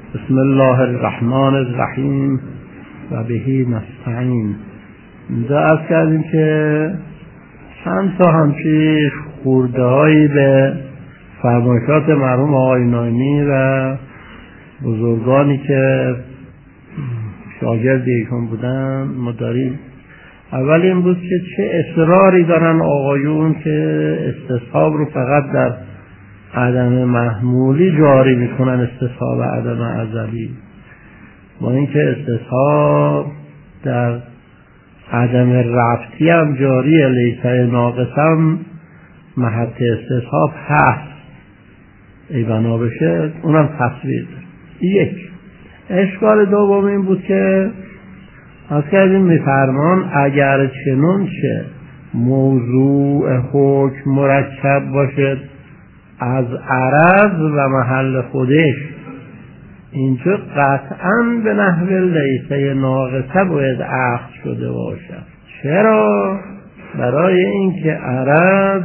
بسم الله الرحمن الرحیم و بهی نستعین. اینجا عرض کردیم که چند تا همچین خورده هایی به فرمایشات مرحوم آقای ناینی و بزرگانی که شاگرد ایشون بودن ما داریم. اول این بود که چه اصراری دارن آقایون که استصحاب رو فقط در عدم محمولی جاری میکنن، استصحاب عدم ازلی، با اینکه استصحاب در عدم ربطی هم جاریه، لیسه ناقص هم محط استصحاب هست، ای بنا بشه اونم تصویر. یک اشکال دوم این بود که از کردیم میفرمان اگر چنون شه موضوع حکم مرکب باشد از عرض و محل خودش، اینجا قطعا به نحو لیسه ناقصه باید عقد شده باشد. چرا؟ برای اینکه عرض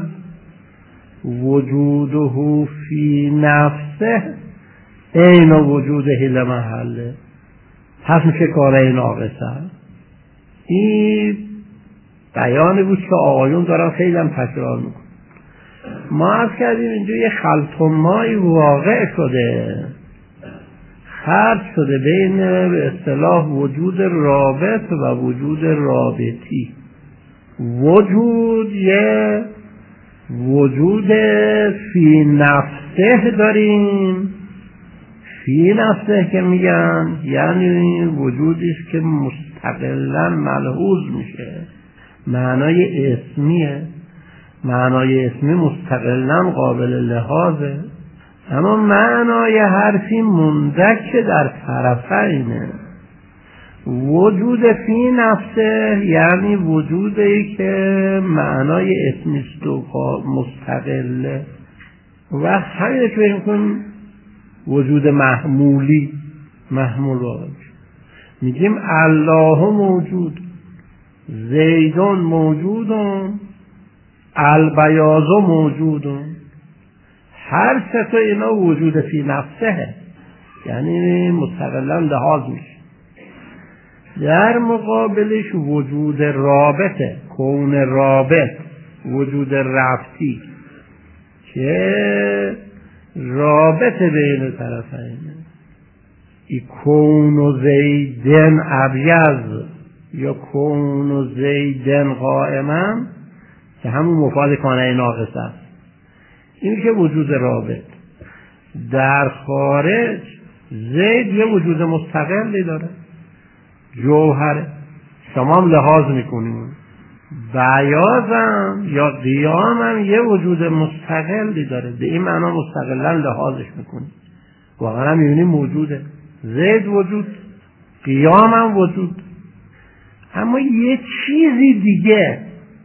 وجوده فی نفسه عین وجوده لمحله، پس میشه کاره ناقصه. این بیانی بود که آقایون دارن خیلی هم تکرار میکنن. ما عرض کردیم اینجا یه خلطمایی واقع شده، خلط شده بین به اصطلاح وجود رابط و وجود رابطی. وجود یه وجود فی نفسه داریم، فی نفسه که میگن یعنی وجودیست که مستقلا ملحوظ میشه، معنای اسمیه، معنای اسمی مستقلا قابل لحاظه، اما معنای حرفی مندک در طرفینه. وجود فی نفسه یعنی وجودی که معنای اسمیست و مستقله، و همین که بگیم وجود محمولی، محمول واقع میگیم الله موجود، زیدون موجودون، البیاض موجودون، هر سه تا اینا وجود فی نفسه، یعنی مستقلا لحاظ میشه. در مقابلش وجود رابطه، کون رابط، وجود ربطی که رابط بین طرفینه. ای کون زیدن ابیض یا کون زیدن قائما که همون مفاد کانه ناقص است، این که وجود رابط. در خارج زید یه وجود مستقلی داره، جوهره، شما هم لحاظ میکنیم. بیاضم یا قیامم یه وجود مستقلی داره، به این معنا مستقلا لحاظش میکنیم، واقعا هم میبینیم موجوده، زید وجود، قیامم وجود. اما یه چیزی دیگه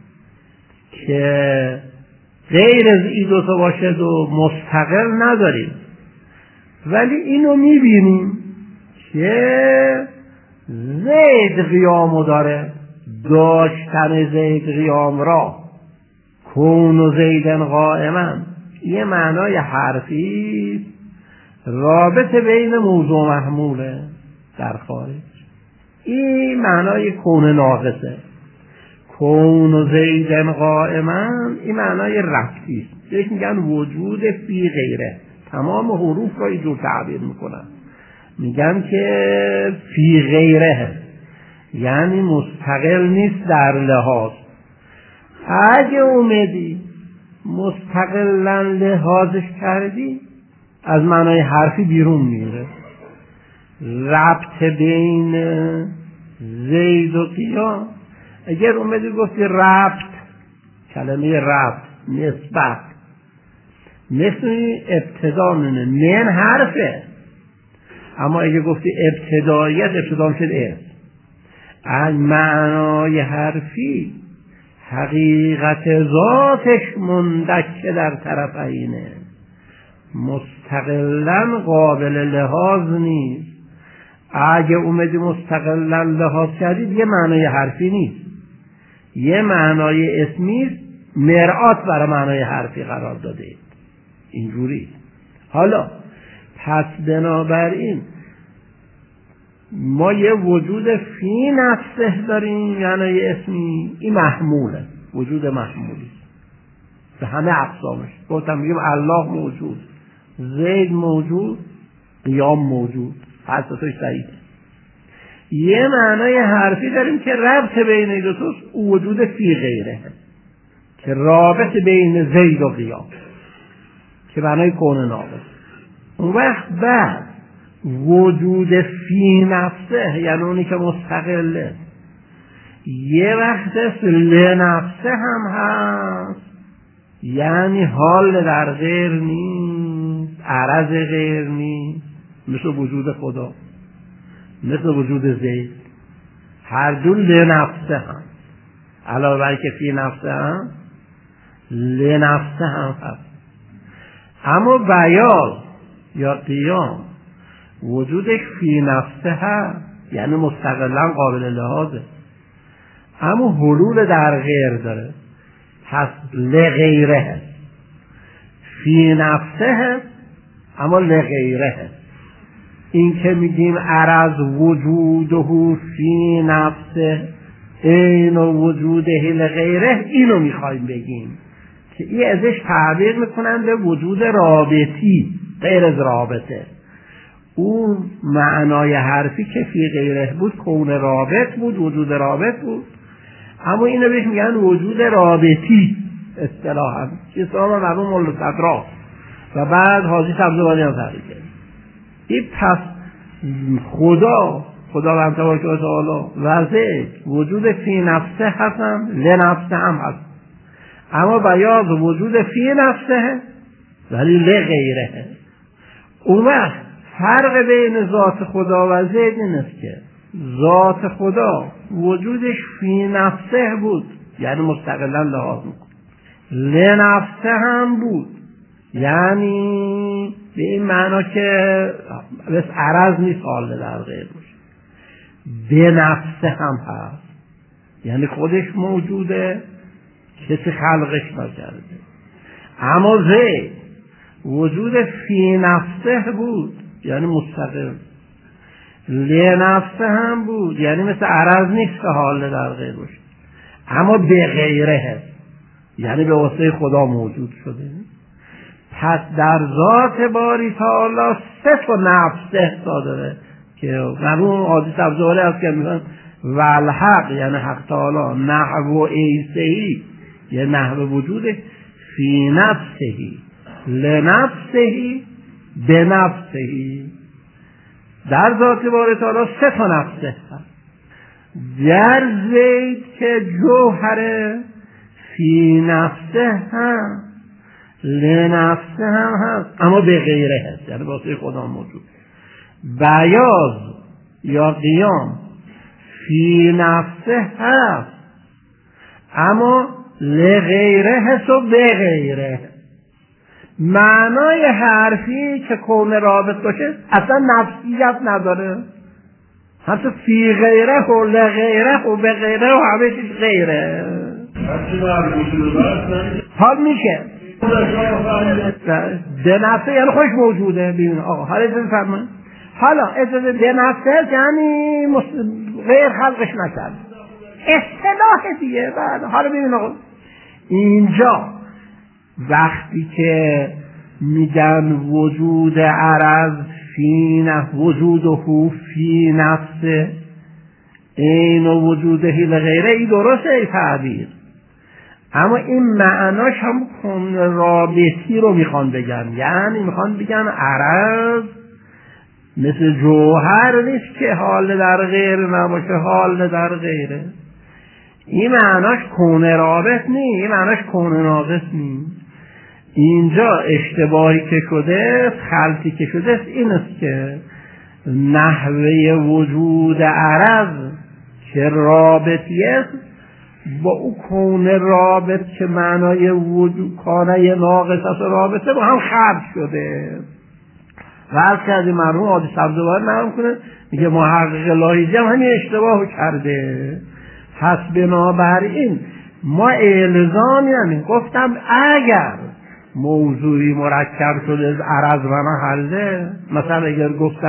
که غیر از این دوتا باشد و مستقل نداریم، ولی اینو میبینیم که زید قیامو داره، داشتن زید قیام را، کون و زیدن قائما، یه معنای حرفی رابط بین موضوع محموله در خارج. این معنای کون ناقصه، کون و زیدن قائما، این معنای ربطی است. بهش میگن وجود فی غیره. تمام حروف را اینجور تعبیر میکنن، میگن که فی غیره یعنی مستقل نیست در لحاظ. اگه اومدی مستقلا لحاظش کردی از معنای حرفی بیرون میره. ربط بین زید و قیام، اگر اومدی گفتی ربط، کلمه ربط نسبت، مثل ابتدا من حرفه، اما اگه گفتی ابتداییت، ابتدا شد از معنای حرفی حقیقت ذاتش مندک در طرفینه، مستقلا قابل لحاظ نیست. اگه اومدی مستقلا لحاظ کردید یه معنای حرفی نیست، یه معنای اسمی مرآت برای معنای حرفی قرار داده، اینجوری. حالا پس بنابراین ما یه وجود فی نفسه داریم، یعنی یه اسمی، این محموله، وجود محمولی به همه اقسامش. گفتم میگیم الله موجود، زید موجود، قیام موجود، هر ستاش صحیحه. یه معنای حرفی داریم که ربط بین این دو تاست، وجود فی غیره، که رابط بین زید و قیام، که معنای کون ناقص. اون وقت بعد وجود فی نفسه، یعنی اونی که مستقله، یه وقت لنفسه هم هست، یعنی حال در غیر نیست، عرض غیر نیست، مثل وجود خدا، مثل وجود زید. هر دو لنفسه هم، علاوه بر که فی نفسه هم لنفسه هم هست. اما بیان یا قیام وجودش فی نفسه هست، یعنی مستقلا قابل لحاظه، اما حلول در غیر داره، پس لغیره هست. فی نفسه هست اما لغیره هست. این که میگیم عرض وجوده فی نفسه این وجوده لغیره، اینو میخوایم بگیم که این ازش تعبیر میکنن به وجود رابطی غیر از رابطه. اون معنای حرفی که فی غیره بود کون رابط بود، وجود رابط بود، اما اینو بهش میگن وجود رابطی اصطلاحاً، که اصطلاحاً مرحوم مولا صدرا و بعد حاجی سبزوانی هم تحقیق کرد. این پس خداوند تبارک و تعالی و زید وجود فی نفسه هستن، لنفسه هم هست، اما بیاض وجود فی نفسه ولی لغیره. اون وقت فرق بین ذات خدا و زید این است که ذات خدا وجودش فی نفسه بود، یعنی مستقلا لحاظ میکن، لنفسه هم بود، یعنی به این معنا که بس عرض نیست، حال در غیر باشه، به نفسه هم هست، یعنی خودش موجوده، کسی خلقش نکرده. اما زید وجود فی نفسه بود، یعنی مستقل، لنفسه هم بود، یعنی مثل عرض نیست که حال در غیر باشه، اما به غیره هست، یعنی به واسطه خدا موجود شده. پس در ذات باری تعالی سه تا نفسه داره که مرحوم حاجی سبزواری هست که میگن والحق، یعنی حق تعالی، نحو ایسهی، یعنی نحو وجوده، فی نفسهی، لنفسهی، به نفسهی. در ذات باری تعالی سه تا نفسه هست. در زید که جوهره فی نفسه هم لنفسه هم هست، اما به غیره هست، یعنی واسه خدا موجود. بیاض یا قیام فی نفسه هست، اما لغیره هست و به غیره. معنای حرفی که کون رابط باشه اصلا نفسیت نداره، حتی فی غیره و لغیره و به غیره و همه چیز غیره. حال میشه ده نفسه یعنی خوش موجوده. ببین آقا حالا اجازه فرمایید، حالا اجازه ده نفسه یعنی غیر خلقش نکرد، اصطلاح دیگه. بعد حالا ببین آقا، اینجا وقتی که میگن وجود عرض فی نفس، وجوده فی نفسه این و وجوده لغیره، ای درسته ای تعبیر، اما این معناش هم کون رابطی رو میخوان بگن، یعنی میخوان بگن عرض مثل جوهر نیست که حال در غیر نباشه، حال در غیره. این معناش کون رابط نیست، این معناش کون ناقص نیست. اینجا اشتباهی که شده، خلطی که شده این است که نحوه وجود عرض که رابطی است با او کون رابط که معنای وجود کانه ناقص است رابطه با هم خلط شده. و از که از این مرحوم حاجی سبزواری نرم کنه، میگه محقق لاهیجی هم همین اشتباه کرده. پس بنابراین ما الزام، یعنی گفتم اگر موضوعی مرکب شده از عرض و محله، مثلا اگر گفتم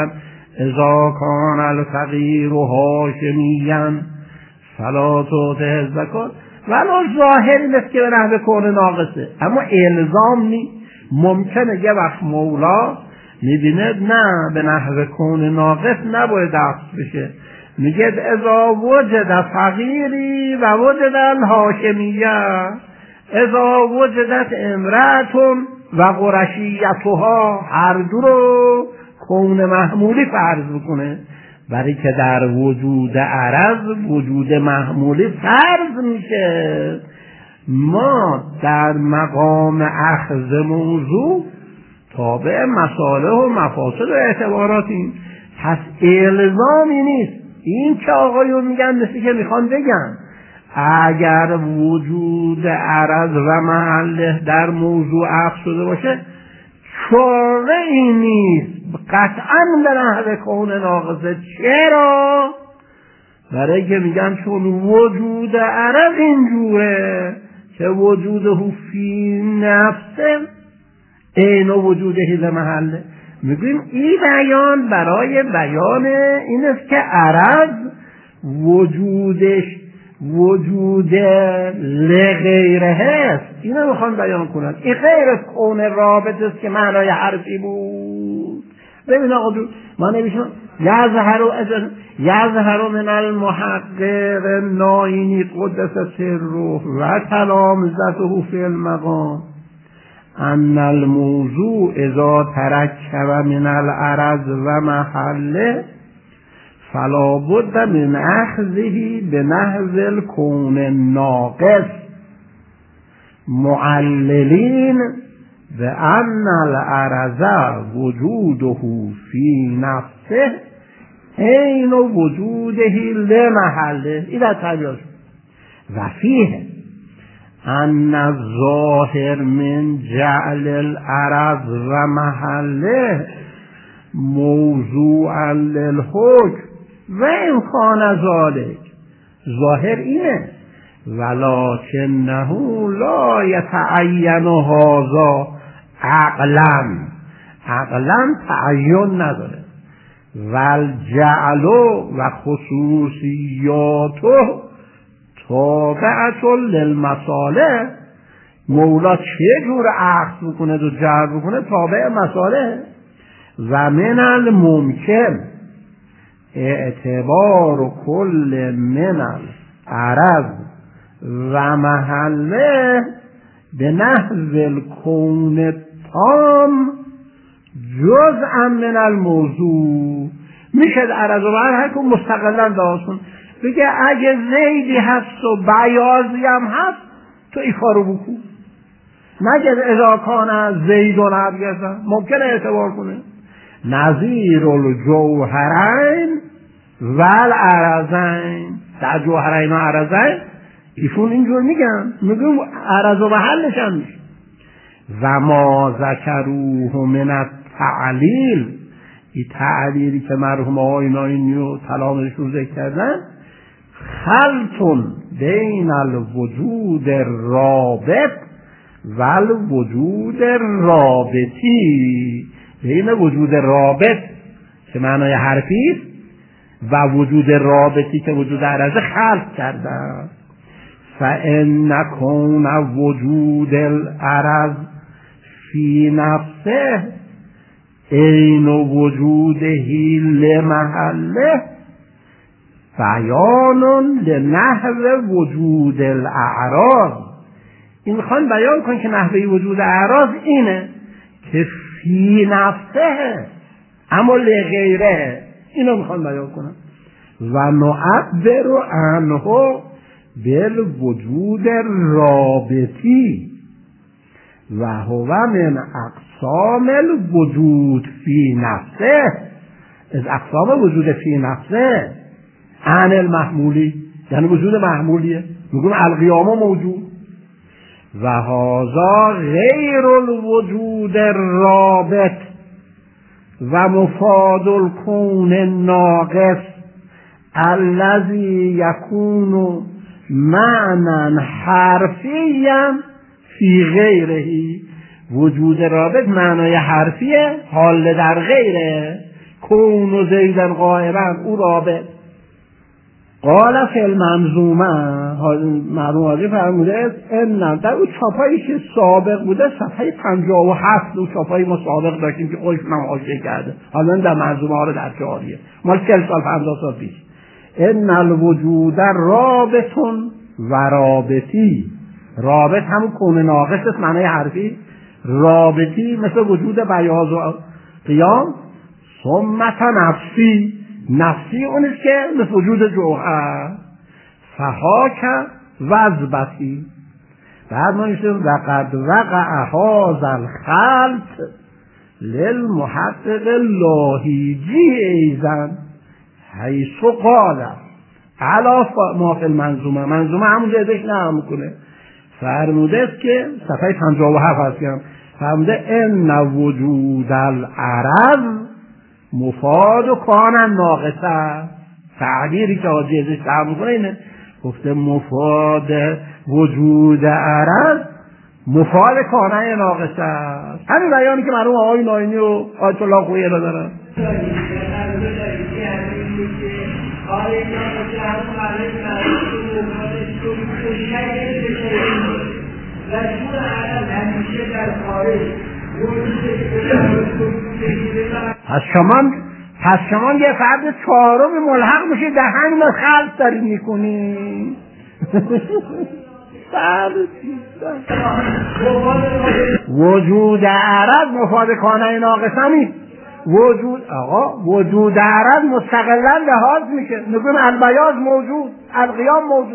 اذا کان الفقیر هاشمیا فلا تعطه الزکات. ولو ظاهر نیست که به نحو کون ناقصه، اما الزام نیست. ممکنه یه وقت مولا میبینه نه به نحو کون ناقص نباید دست بشه، میگه اذا وجد فقیری و وجد الهاشمیه، اذا وجدت امرأتون و قرشیتها، هر دو رو کون محمولی فرض بکنه، برای که در وجود عرض وجود محمولی فرض میشه. ما در مقام اخذ موضوع تابع مصالح و مفاسد و اعتباراتیم، پس الزامی نیست. این که آقایون میگن مثل که میخوان بگن اگر وجود عرض و محله در موضوع اخذ شده باشه چاره این نیست قطعا به نحو کون ناقصه. چرا؟ برای که میگن چون وجود عرض اینجوره که وجوده فی نفسه عین وجوده لمحله. میگیم این بیان برای بیان این است که عرض وجودش وجود لغیره هست، اینو میخوان بیان کنن. این غیر از کون رابط است که معنای حرفی بود. ببین آقا ما نمیشون یظهر من المحقق ناینی قدس سره و تلامذته فی المقام ان الموضوع اذا ترکب من العرض و محله فلا بد من اخذه به نحو الکون الناقص معللین به ان العرض وجوده فی نفسه عین وجوده لمحله. این در تعبیرش و فیه ان الظاهر من جعل العرض و محله موضوعا للحکم و امکان ذالک. ظاهر اینه ولکنه لا یتعین هذا عقلا تعین نداره. والجعل و خصوصیاته تابعت للمصالح. مولا چه جور اخذ میکنه و جعل میکنه تابع مصالح. و من الممکن اعتبار کل من العرض و محله به نحو الکون التام جزءا من الموضوع. میشه عرض و محل هر کن مستقلا داشتون بگه اگه زیدی هست و بیازی هم هست تو این کارو بکن، نگه اذا کان زیدون ابیضا ممکنه اعتبار کنه. نظیر الجوهرین و العرضین، در جوهرین و عرضین ایشون اینجور میگن عرض و محلش هم میشه. و ما ذکروه من التعلیل، این تعلیلی که مرحوم آقای ناینی و تلامذه‌شون ذکر کردن، خلط بین الوجود رابط و الوجود رابطی، بین وجود رابط که معنای حرفی است و وجود رابطی که وجود عرض خلق کردن. فإن کون وجود العرض فی نفسه عین وجوده لمحله بیان لنحو وجود الاعراض. این میخوان بیان کن که نحوه وجود اعراض اینه که فی نفسه اما لغیره، اینو میخوان بیان کنن. و نعبر عنه بالوجود رابطی و هو من اقسام الوجود فی نفسه، از اقسام وجود فی نفسه عن المحمولی، یعنی وجود محمولیه. میگم القیامه موجود و هذا غیر الوجود الرابط و مفاد الکون الناقص الذی یکون معنی حرفیا فی غیره. وجود رابط معنای حرفیه حال در غیره. کون و زیدن قائما او رابط. قال فی المنظومه مرحوم حاجی فرموده ان در اون چاپایی که سابق بوده صفحه 57 اون چاپایی ما سابق داشتیم که خودشون هم حاشیه کرده، حالا در منظومه ها رو در جاریه مال 40 سال 50 سال پیش. ان الوجود رابطون و رابطی، رابط همون کون ناقص است معنای حرفی، رابطی مثل وجود بیاض و قیام، ثمت نفسی، نفسی اونیست که مثل وجود جوهر، فهاک وزبتی. بعد ما نشتیم لقد وقع هذا الخلط للمحقق اللاهیجی ایزن حیث قال علا ما فی المنظومه، منظومه همون جدش نرم میکنه، فرموده است که صفحه 57 هستیم، فرموده ان وجود العرض مفاد و کان ناقصه. تعبیری که حاجی ازش تعبیر میکنه اینه، گفته مفاد وجود عرض مفاد کانه ناقصه است. همین بیانی که مرحوم آقای ناینی و آیت الله خویی را دارن. پس شما یه فرد چهارم ملحق میشید در همین خلق دارید میکنید. وجود عرض مفاد کانه ناقصه نیست. وجود عرض مستقلا لحاظ میشه، نگویم البیاض موجود، القیام موجود.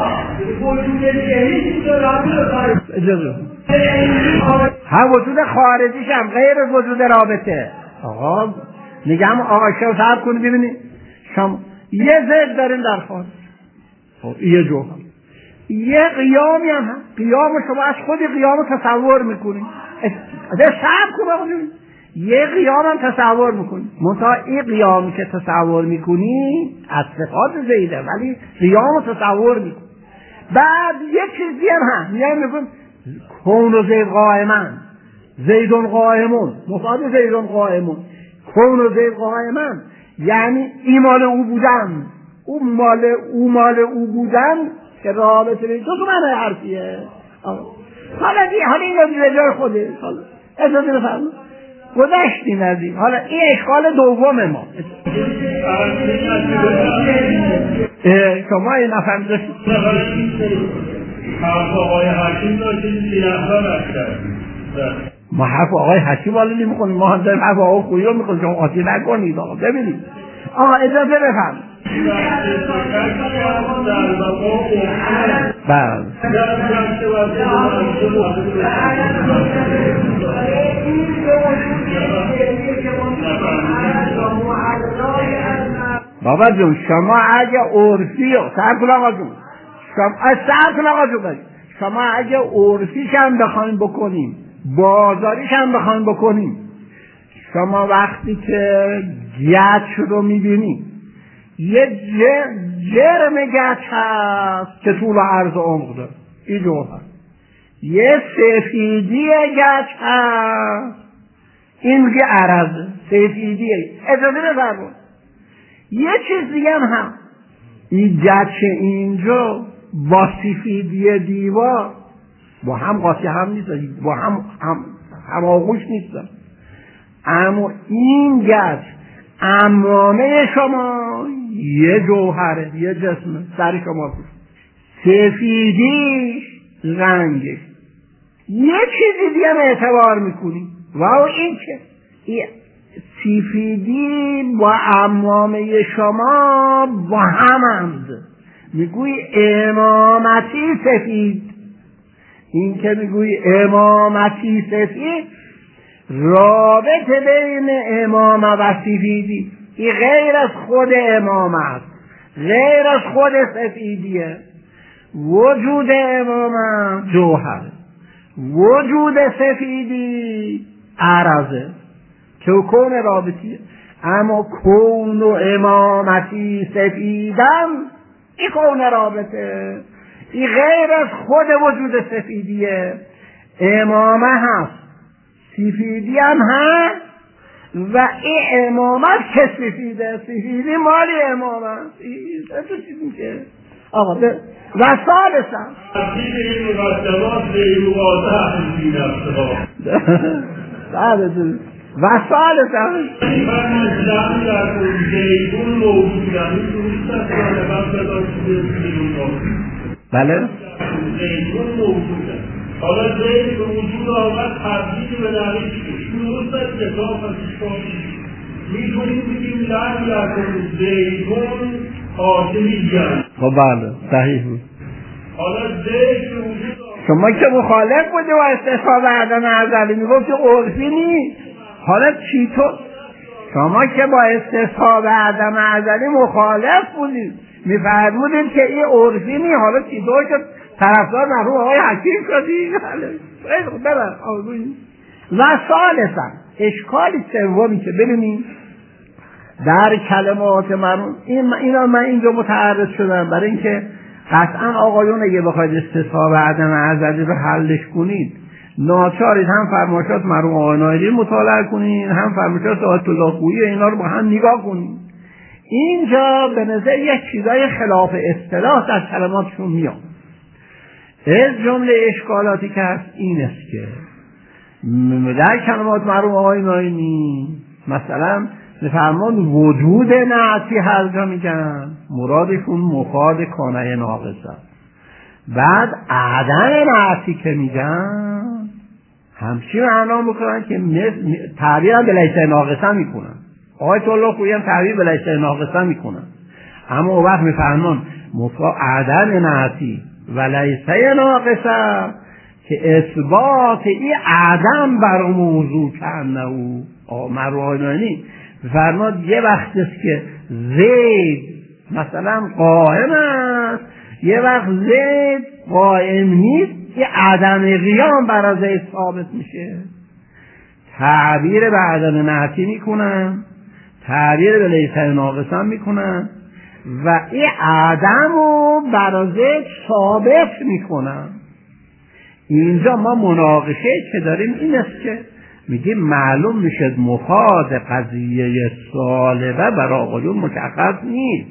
اجازه هم وجود خارجیش هم غیر وجود رابطه. آقا میگم آقا شو صاحب کنی ببینید شما یه ذهن دارین در خارج، یه جوهر، یه قیامی هم هست، قیام شما از خودی قیام تصور میکنید، صاحب کنید یه قیام هم تصور میکنی، منتها این قیامی که تصور میکنی از صفات زیده ولی قیام تصور میکنی. بعد یه چیزی هم هست میگم کون و زید قائمن، زیدون قائمون، مفاد زیدون قائمون، کون و زید قائمن یعنی این مال او بودن، او مال او بودن که رابطه دو معنی حرفیه. حالا این رو جای خوده اجازه بفرمایید گذشتیم از این. حالا این اشکال دوم ما شما این نفهم داشتید حرف آقای حکیم داشتید که احلا نکردید. ما حرف آقای حکیم حالا نمیخونیم، ما هم داریم حرف آقای خویی رو میخونیم، شما قاطی نکنید. آقا ببینید آقا اجازه بفهم بله بابا جون شما اگه عرفی شما اگه عرفیش هم بخواین بکنیم، بازاریش هم بخواین بکنیم، شما وقتی که گچ رو میبینی یه جرم گچ هست که طول و عرض و عمق داره، این جوهر، یه سفیدی گچ هست این میگه عرضه سفیدیه. اجازه بفرمایید یه چیز دیگه هم این گچ اینجا با سفیدی دیوار با هم قاطی هم نیست، با هم آغوش نیست، اما این گچ عمامه شما یه جوهره، یه جسمه، سر شما سفیدیش رنگش، یه چیزی دیگه هم اعتبار میکنی و این که سفیدی با عمامه شما با همند، میگوی امامتی سفید، این که میگوی امامتی سفید رابطه بین امامه و سفیدی، این غیر از خود امامه است، غیر از خود سفیدیه. وجود امامه جوهر، وجود سفیدی عرضه که کون رابطیه، اما کون و امامتی سفیدن این کون رابطه، این غیر از خود وجود سفیدیه. امامه هست، سفیدی هم هست، و این امامت که سفیده، سفیدی مالی امامت تو چیز میشه آقا و ثالثا و ثالثا بله حالا زید به وجود آمد تبدیل به نوید درست است کتاب و تشکامی میتونیم بگیم لن یکن زیدون حاکمی جمع. خب بله صحیح بود. حالا زید به وجود آمد شما که مخالف بودی و استصحاب عدم ازلی میگفت که عرفی نیست. حالا چطور شما که با استصحاب عدم ازلی مخالف بودید میفرمودید که این عرفی نیست، حالا چطور که طرفدار مرحوم آقای حکیم شدی؟ و ثالثا اشکالی سومی که ببینید در کلمات مرحوم اینا من اینجا متعرض شدم برای اینکه قطعا آقایون اگه بخواید استصحاب عدم ازلی رو حلش کنید ناچارید هم فرمایشات مرحوم آقای نایلی مطالعه کنید هم فرمایشات آیت الله خویی اینا رو با هم نگاه کنید. اینجا به نظر یک چیزای خلاف اصطلاح در کلماتشون میاد. از جمله اشکالاتی که هست این است که در کلمات مرحوم آقای نایمی مثلا میفرمان وجود نعتی هر جا میگن مرادشون مفاد کانه ناقصه، بعد عدم نعتی که میگن همچین معنا میکنن که تعبیر هم به لیسه ناقصه میکنن. آیت الله خویی هم تعبیر به لیسه ناقصه میکنن، اما اون وقت میفرمان عدم نعتی و لیسه ناقصه که اثبات این عدم بر موضوع کنه او مروانانی فرماد یه وقت است که زید مثلا قائم است یه وقت زید قائم نیست، یه عدم قیام برای زید ثابت میشه. تعبیر به عدم نعتی میکنن، تعبیر به لیسه ناقصه میکنن و این عدم رو برای زید ثابت میکنن. اینجا ما مناقشه که داریم این است که میگه معلوم میشه مفاد قضیه سالبه برای آقایون مشخص نیست.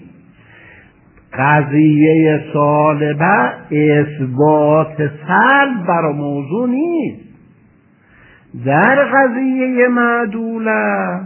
قضیه سالبه اثبات سلب برای موضوع نیست. در قضیه معدوله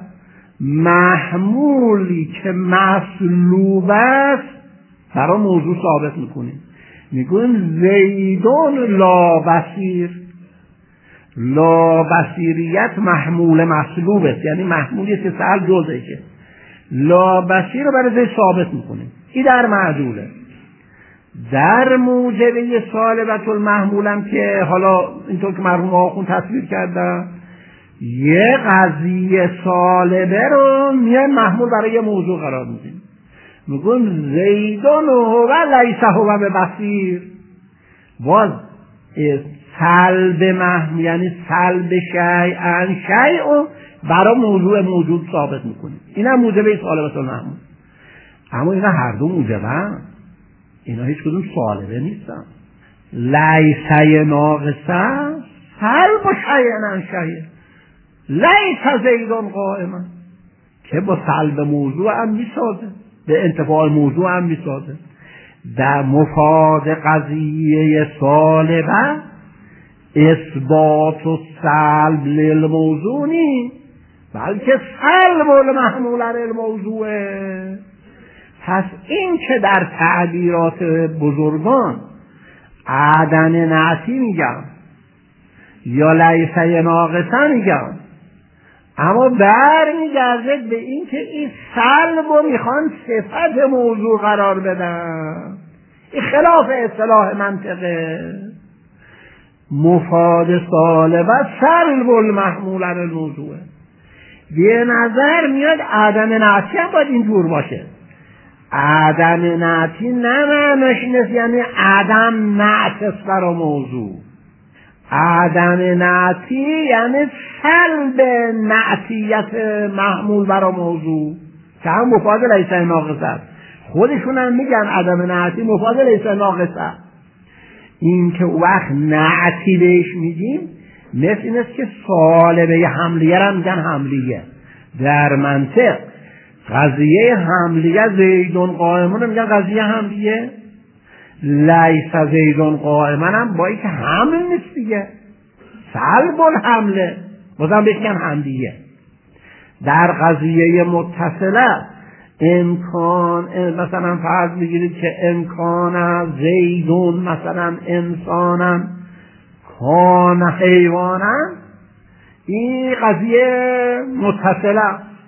محمولی که مطلوب است برای موضوع ثابت میکنیم. میگویم زیدون لا بصیر، لا بصیریت محمول مطلوب است، یعنی محمولی که سهل جزشه، لا بصیر رو برای زید ثابت میکنیم. این در معدوله. در موجبه سالبت المحمولم که حالا اینطور که مرحوم آخوند تصویر کردن یه قضیه سالبه رو میای محمول برای یه موضوع قرار میدیم. میگون زیدون و لیسه هو به بصیر، باز سلب محمول یعنی سلب شیئا شیء برای موضوع موجود ثابت میکنیم. این هم موجبه سالبت المحمول. اما اینا هر دو موجبه، اینا هیچ کدوم سالبه نیستن. لیسه ناقصه سلب شیئا شیء، لیسه زیدون قائما که با سلب موضوع هم میسازه، به انتفاع موضوع هم میسازه. در مفاد قضیه سالبه اثبات و سلب للموضوع نیست بلکه سلب المحمول للموضوعه. پس این که در تعبیرات بزرگان عدم نعتی میگم یا لیسه ناقصه میگم، اما برمیگرده به این که این سلب رو میخوان صفت موضوع قرار بدن. این خلاف اصطلاح منطقه. مفاد سالبه سلب المحمول علی الموضوع. به نظر میاد عدم نعتی هم باید اینجور باشه. عدم نعتی نه معناش نیست یعنی عدم نعت برای موضوع. عدم نعتی یعنی سلب نعتیت محمول برای موضوع که هم مفاد لیسه ناقصه است. خودشون هم میگن عدم نعتی مفاد لیسه ناقصه. این که وقت نعتی بهش میگیم مثل این است که سالبه حملیه را میگن حملیه، در منطق قضیه حملیه زیدون قائمون میگن قضیه حملیه، لیس زیدون قائمن هم با اینکه حمل نیست دیگه، سلب الحمله بازم بگن حملیه. در قضیه متصله امکان مثلا فرض میگیرید که امکان زیدون مثلا انسانن کان حیوانن، این قضیه متصله.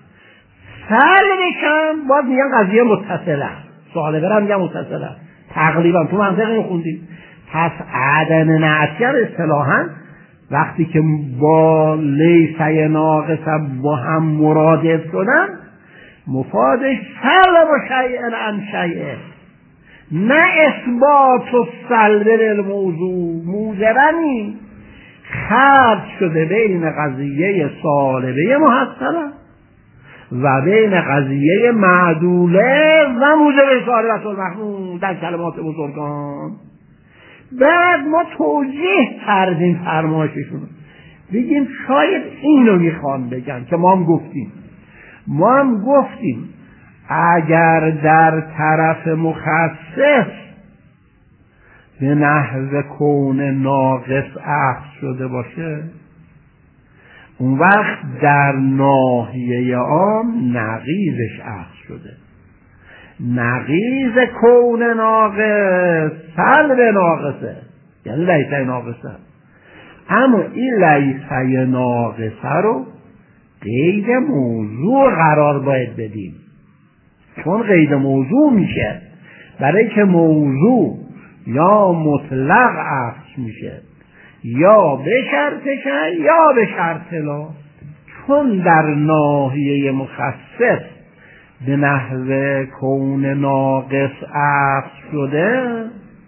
سلبشم باز میگن قضیه متصله، سوال برم میگن متصله تقریبا تو منطق این خوندیم. پس عدم نعتیه اصطلاحاً وقتی که با لیسه ناقصه با هم مرادف شدن مفادش سلب و شیئن عن شیئه، نه اثبات و سلب الموضوع موجبنی خرج شده بین قضیه سالبه محصله و بین قضیه معدوله و موجب سالبه المحمود در کلمات بزرگان. بعد ما توجیه کردیم فرمایششون، بگیم شاید اینو میخوان بگن که ما هم گفتیم اگر در طرف مخصص به نحو کون ناقص اخذ شده باشه اون وقت در ناحیه عام نقیضش اخذ شده. نقیض کون ناقص سلب ناقصه، یعنی لیسه ناقصه. اما این لیسه ناقصه رو قید موضوع قرار باید بدیم، چون قید موضوع میشه برای که موضوع یا مطلق اخذ میشه یا به شرطشه یا به شرط لا. چون در ناحیه مخصص به نحو کون ناقص اخذ شده،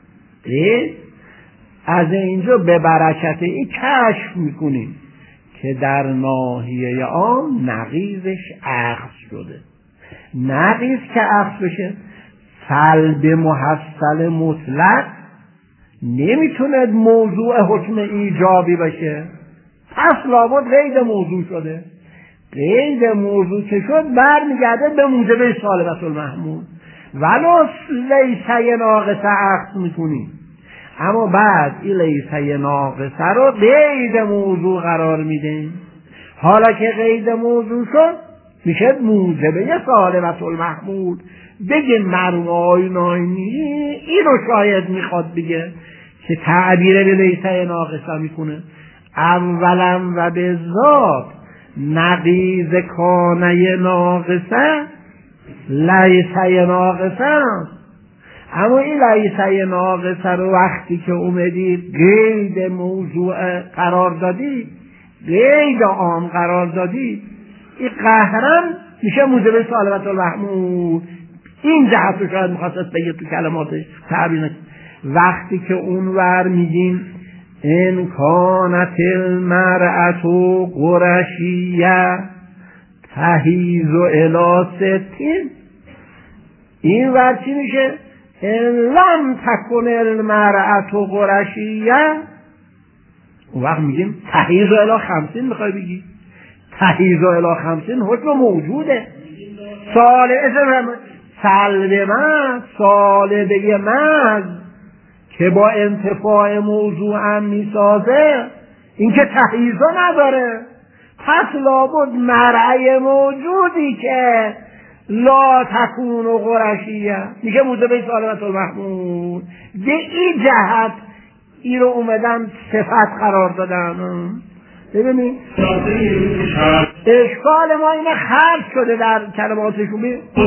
از اینجا به برکت این کشف میکنیم که در ناحیه عام نقیضش اخذ شده. نقیض که اخذ بشه سلب محصل مطلق نمیتونه موضوع حکم ایجابی باشه، پس لابد قید موضوع شده. قید موضوع که شد برمیگرده به موجب سالبة المحمول، ولو لیسه ناقصه اخذ میکنیم، اما بعد این لیسه ناقصه رو قید موضوع قرار میدیم. حالا که قید موضوع شد میشه موجبه سالبة المحمول. بگیم مرحوم آقای ناینی اینو شاید میخواد بگه که تعبیر به لیسه ناقصه میکنه. اولا و به ذات نقیض کانه ناقصه لیسه ناقصه، اما این لیسه ناقصه رو وقتی که اومدید قید موضوع قرار دادید، قید عام قرار دادید، این قهرن میشه موجب سالبة المحمول. این جهت رو شاید مخصص بگید تو کلماتش تعبیر نکنید. وقتی که اونور میگیم ان کانت المرأة قرشیه تحیز الی ستین، این ور چی میشه؟ ان لم تکن المرأة قرشیه، اون وقت میگیم تحیز الی 50 میخوای بگی تحیز الی 50 حکم موجوده. سالبه مز که با انتفاع موضوع هم میسازه، این که تحییزا نداره، پس لابد مرعی موجودی که لا تکون و قرشیه میگه موجب سالبة المحمول. به این جهت این رو اومدن صفت قرار دادن. ببینید اشکال ما اینه خرج شده در کلماتشون.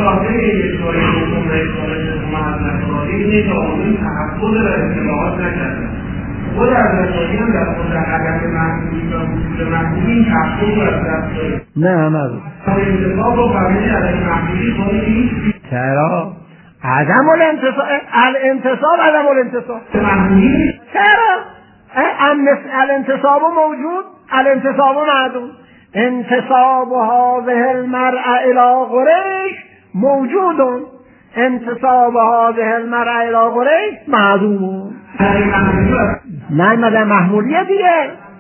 خود از رسالی هم در خود عدم محمولی و وجود محمولی این تحصیل رو از دست داره. نه انتصاب و فهمیدی عدم محمولی خواهی چرا؟ عدم الانتصاب عدم الانتصاب محمولی چرا؟ الانتصاب موجود الانتصاب معدوم. انتصاب هذه المرأة الى قریش موجود، انتصاب هذه المرأة الى قریش معدوم. نه مدن محمولیه دیگه.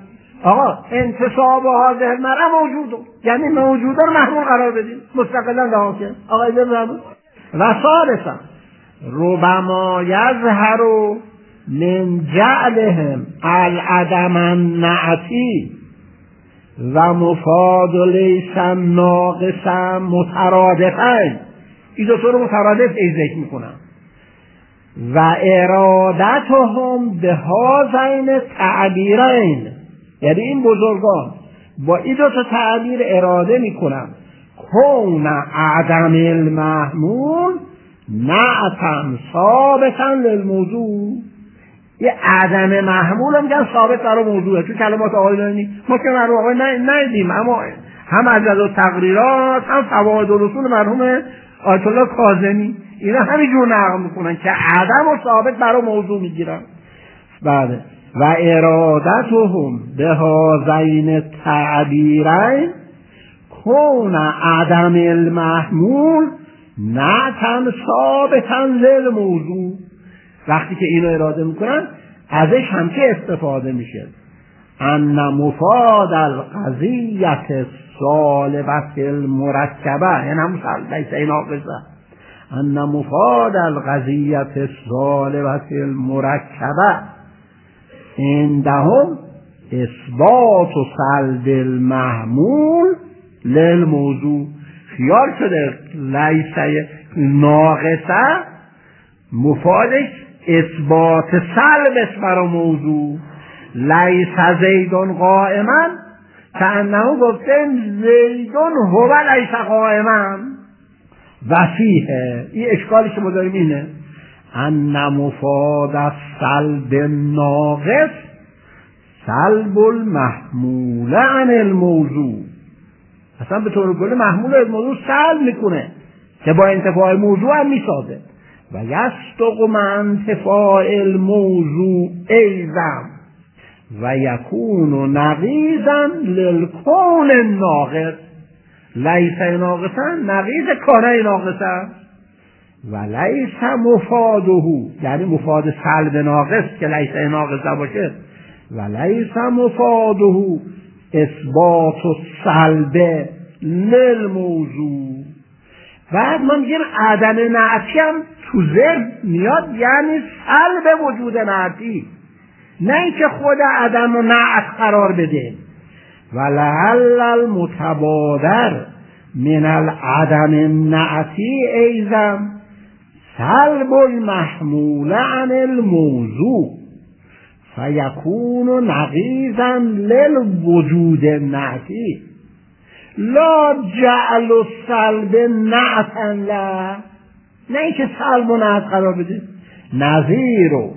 آقا انتصاب هذه المرأة موجوده، یعنی موجوده رو محمول قرار بدیم مستقلا لها که آقا بفرمایید. و ثالثا ربما یظهر من جعلهم العدم النعتی و مفاد لیس ناقصا مترادفین، این دو رو مترادف ذکر میکنم. و ارادتهم به هذین تعبیرین، یعنی این بزرگان با این دو تا تعبیر اراده میکنم کون عدم المحمول نعتا ثابتا للموضوع، یه عدم محمول هم میگن ثابت برای موضوعه. تو کلمات آقای ما که مرحوم آقای ندیدیم، اما هم از تقریرات هم فواید و رسول مرحوم آیت الله کاظمی اینا همینجور نقل میکنن که عدم و ثابت برای موضوع میگیرن. بله. و ارادتهم به هذین تعبیرین کون عدم المحمول نعتا ثابتا للموضوع، وقتی که اینو اراده میکنن ازش هم که استفاده میشه ان مفاد القضیت الصالبت المرکبه، یعنی همون لیس ناقصه، ان مفاد القضیت الصالبت المرکبه عندهم اثبات سلب المحمول للموضوع. خیال شده لیس ناقصه مفادش اثبات سلب برای موضوع. لیس زیدون قائما کأنه گفته زیدون هو لیس قائما و فیه. این اشکالی که ما داریم اینه ان مفاد سلب ناقص سلب المحمول عن الموضوع، اصلا به طور کلی محمول از موضوع سلب میکنه که با انتفاع موضوع هم میسازه. و یصدق مع انتفاع الموضوع ایضا و یکون نقیضا للکون الناقص، لیس ناقصا نقیض کانه ناقصا و لیس مفاده، یعنی مفاد سلب ناقص که لیس ناقصه باشه، و لیس مفاده اثبات سلب للموضوع. بعد ما میگیم عدم نعتی هم تو ذهن میاد، یعنی سلب وجود نعتی، نه اینکه خود عدم و نعت قرار بده. و لعل المتبادر من العدم النعتی ایضا سلب المحمول عن الموضوع فیکون نقیضا للوجود النعتی لا جعل السلب نعتا لا، نه اینکه سلب و نعت قرار بده. نظیر و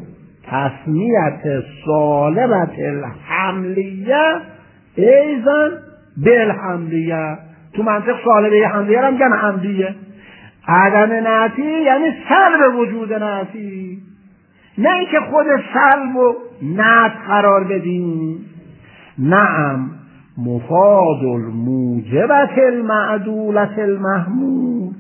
تسمیت سالبت الحملیه ایضا بالحملیه، تو منطق سالبه حملیه هم میگن حملیه. عدم نعتی یعنی سلب وجود نعتی، نه اینکه خود سلب و نعت قرار بدیم. نعم مفاد الموجبت المعدولت المحمول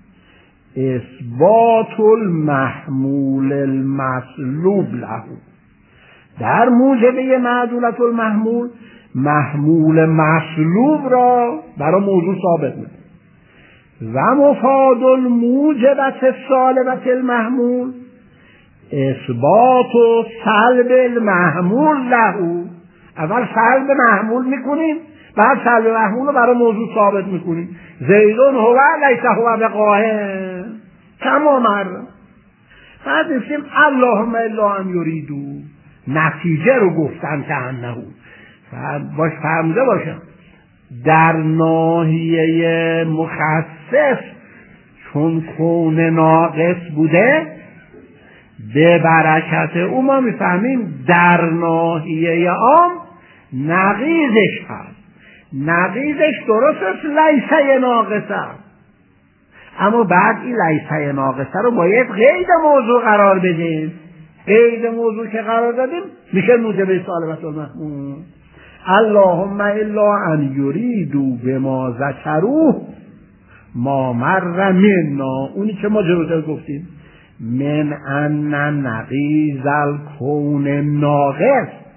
اثبات المحمول المسلوب له، در موجبه معدولت المحمول محمول مسلوب را برای موضوع ثابت می‌کنه. و مفاد الموجبت السالبت المحمول اثبات و سلب المحمول له، اول سلب محمول میکنیم بعد سلب محمول رو برای موضوع ثابت میکنیم. زیدون هو لیس هو بقائم کما مر. بعد میگیم اللهم الا ان یریدو، نتیجه رو گفتن که انه باش فهمده باشم در ناحیه مخصص چون کون ناقص بوده به برکت او ما میفهمیم در ناحیه عام نقیضش هست. نقیضش درست است لیسه ناقصه، اما بعد این لیسه ناقصه رو باید قید موضوع قرار بدیم. قید موضوع که قرار دادیم میشه موجبه سالبت المحمول. اللهم الا ان یریدو بما ذکروه ما مر منا، اونی که ما جلوتر گفتیم من ان نقیض الکون ناقص،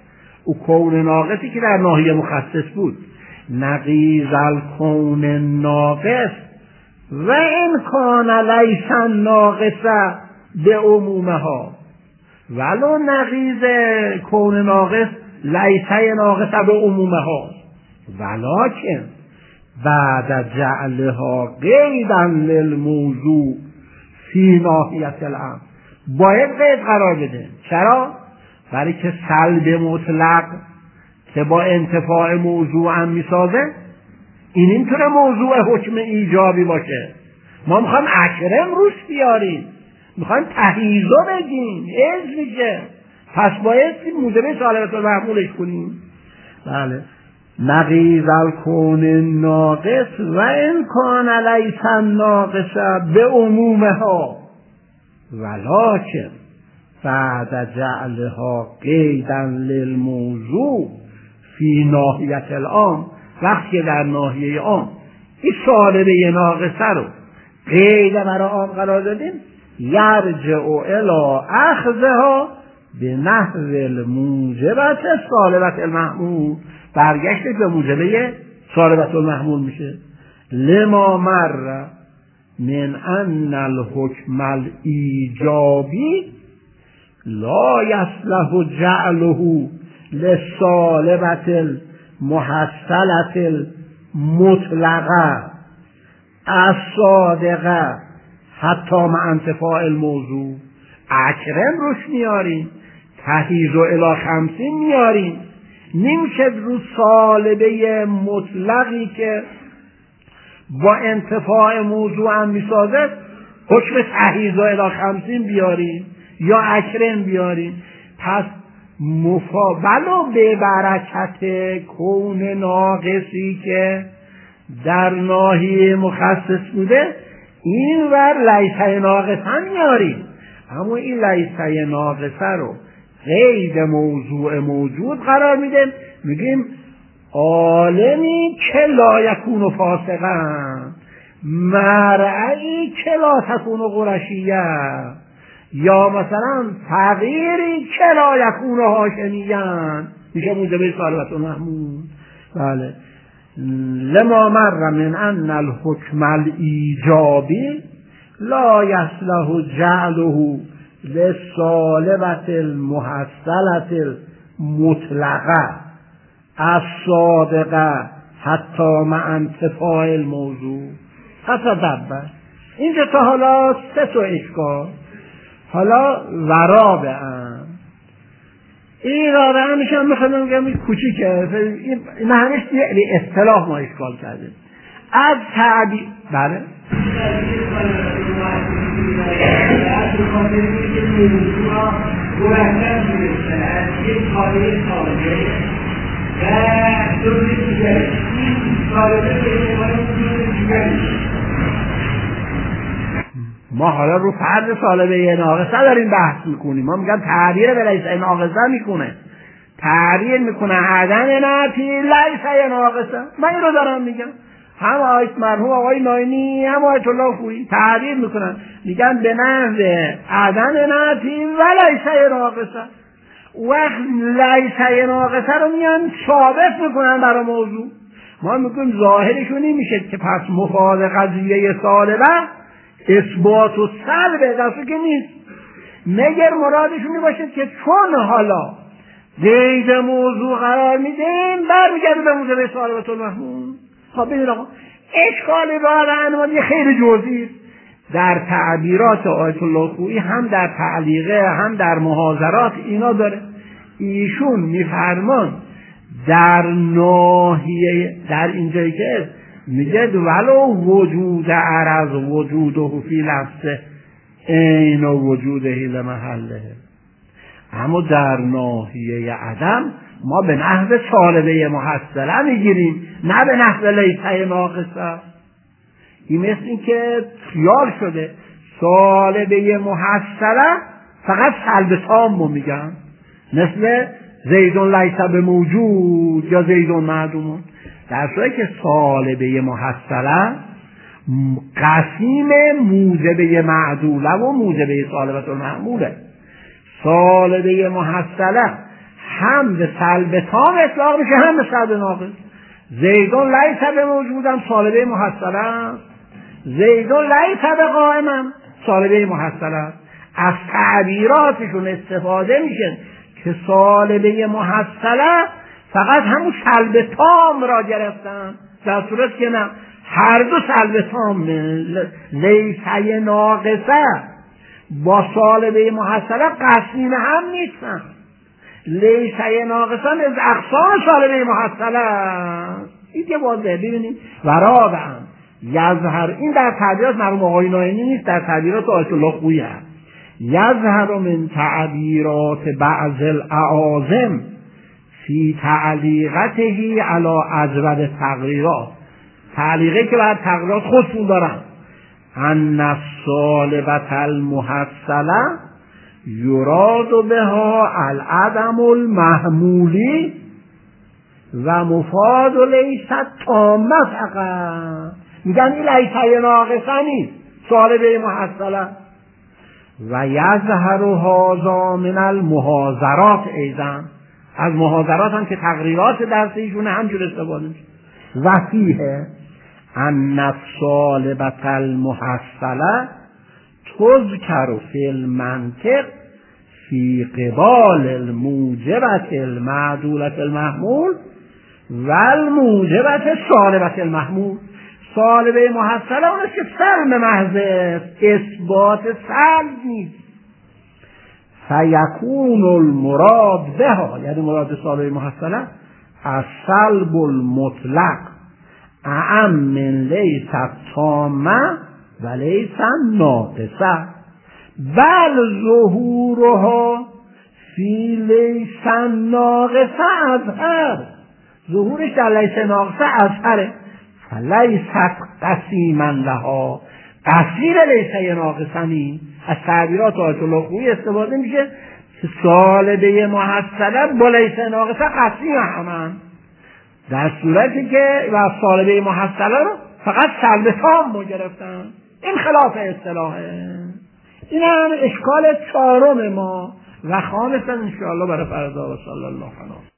او کون ناقصی که در ناحیه مخصص بود. نقیض الکون ناقص و این کان لیس ناقصه به عمومها، ولو نقیض کون ناقص لیسه ناقصه به عمومها، ولکن بعد جعلها قیدا للموضوع فی ناحیت الامر، باید قید قرار بده. چرا؟ برای که سلب مطلق که با انتفاع موضوع هم میسازه، این اینطور موضوع حکم ایجابی باشه. ما میخوایم اکرم روش بیاریم، میخوایم تحییزو بگیم، عز میشه، پس باید موجبه سالبت رو محمولش کنیم. بله. نقیض الکون ناقص و این کان لیس ناقصه به عمومها، ولکن بعد جعلها قیدا للموضوع فی ناحیت العام، وقتی در ناحیه عام این سالبه ناقصه رو قید برای عام قرار دادیم، یرجع الی اخذها به نحو الموجبت سالبت المحمول، برگشت به موجبه سالبت المحمول میشه. لما مر من ان الحکم الایجابی لا یصلح جعله للسالبت المحصلة المطلقه الصادقه حتی مع انتفاع الموضوع. اکرم روش میاریم، تحییز و الی 50 میاریم، نمیشه رو سالبه مطلقی که با انتفاع موضوع هم میسازه حکم تحییز و الی 50 بیاریم یا اکرم بیاریم. پس ولو به برکت کون ناقصی که در ناحیه مخصص بوده، این ور لیسه ناقصه میاریم، اما این لیسه ناقصه رو قید موضوع موجود قرار میدیم، میگیم عالمی که لا یکون فاسقا، مرعی که لا تکون قرشیه، یا مثلا فقیری که لا یکون هاشمیاً، میشه موجبه سالبت المحمول. بله. لما مر من ان الحکم الایجابی لا یصلح جعله للسالبت المحصلة المطلقه الصادقه حتی مع انتفاع الموضوع. تصدبر اینجا تا حالا 3 تا اشکال. حالا ورابعا این رابعا میشم میخوادم بگم این کوچیکه، این همش یه اصطلاح ما اشکال کردیم از تعبیر. بله ما حالا رو فرد سالبه ناقصه داریم بحث میکنیم. ما میگم تعبیر به لیسه ناقصه میکنه، تعبیر میکنه عدم نفی لیسه ناقصه. من این رو دارم میگم، هم آقای مرحوم آقای ناینی هم آیت الله خویی تعبیر میکنن، میگن به نحو عدم نفی و لیسه ناقصه. وقت لیسه ناقصه رو میان ثابت میکنن برای موضوع. ما میگیم ظاهرشون این میشه که پس مفاد قضیه سالبه اثبات و سلبه، دسته که نیست. مگر مرادشون میباشه که چون حالا قید موضوع قرار میدیم برمیگرده به موجبه سالبت المحمول. خب ببین آقا اشکال راه یه خیلی جزئی در تعبیرات آیت الله خویی هم در تعلیقه هم در محاضرات اینا داره. ایشون میفرمان در ناحیه در اینجایی که میگه ولو وجود عرض وجوده فی لفظه این وجوده لمحله، اما در ناحیه عدم ما به نحو سالبه محصله میگیریم نه به نحو لیسه ناقصه. این مثل این که خیال شده سالبه محصله فقط سلب تام میگن، مثل زیدون لیسه به موجود یا زیدون معدومون، در صورتی که سالبه محصله قسیم موجبه معدوله و موجبه سالبت المحموله. سالبه محصله هم به سلب تام اطلاق میشه هم به سلب ناقص. زیدون لیس به موجودم سالبه محصله است، زیدون لیس به قائمم سالبه محصله است. از تعبیراتشون استفاده میشه که سالبه محصله فقط همون سلب تام را گرفتن، در صورت که نه، هر دو سلب تام لیسه ناقصه با سالبه محصله قسیم هم نیستن. لیسه ناقصه از اقسام سالبه محصله این که واضحه. ببینید و رابعا یظهر، این در تعبیرات مرحوم آقای ناینی نیست، در تعبیرات آیت الله خویی هست. یظهر من تعبیرات بعض الاعاظم فی تعلیقته علی اجود تقریرات، تعلیقی که بعد تقریرات خودشون دارن، ان السالبة المحصله یراد بها العدم المحمولی و مفاد لیست تامه فقط. میگن این لیسه ناقصه نیست، سالبه محصله. و یظهر هذا من المحاضرات، ایضا از محاضرات هم که تقریرات درسیشون همجور استفاده میشه. و فیه ان السالبة المحصله تذکر فی المنطق فی قبال الموجبة المعدولة المحمول و الموجبة سالبة المحمول. سالبه محصله اونه که سلم محض اثبات سلب نیست. فیکون المراد بها، یعنی مراد سالبه محصله السلب المطلق اعم من لیس تامه و لیس ناقصه بل ظهورها فی لیس ناقصه اظهر، ظهورش در لیس ناقصه اظهره. فلیست قسیما لها، قسیم لیسه ناقصه نیست. از تعبیرات آیت الله خویی استفاده میشه که سالبه محصله با لیسه ناقصه قسیم همن، در صورتی که و سالبه محصله رو فقط سلب تام ما گرفتن. این خلاف اصطلاحه. این هم اشکال چهارم ما و خامسا انشاءالله برای فردا و صلی الله علیه.